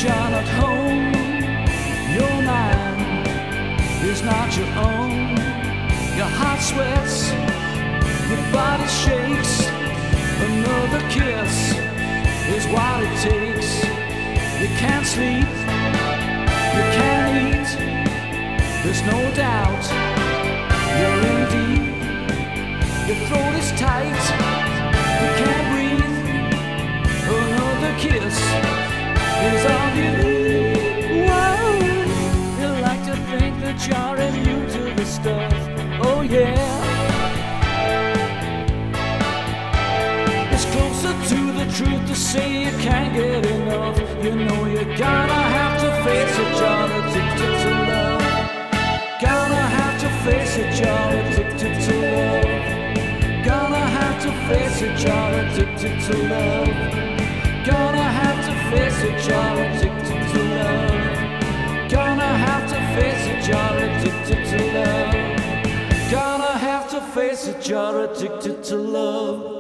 you're not home. Your mind is not your own. Your heart sweats, your body shakes. Another kiss is what it takes. You can't sleep, you can't eat. There's no doubt you're in deep. Your throat is tight, you can't breathe. Another kiss is all you need. Whoa. You like to think that you're immune to the stuff. Oh yeah. It's closer to the truth to say you can't get enough. You know you're gonna have to face it, you're addicted to love. Gonna have to face it, you're addicted to love. Gonna have to face it, you're addicted to love. Gonna have to face it, you're addicted to love. Gonna have to face it, you're addicted to love. Gonna have to face it, you're addicted to love.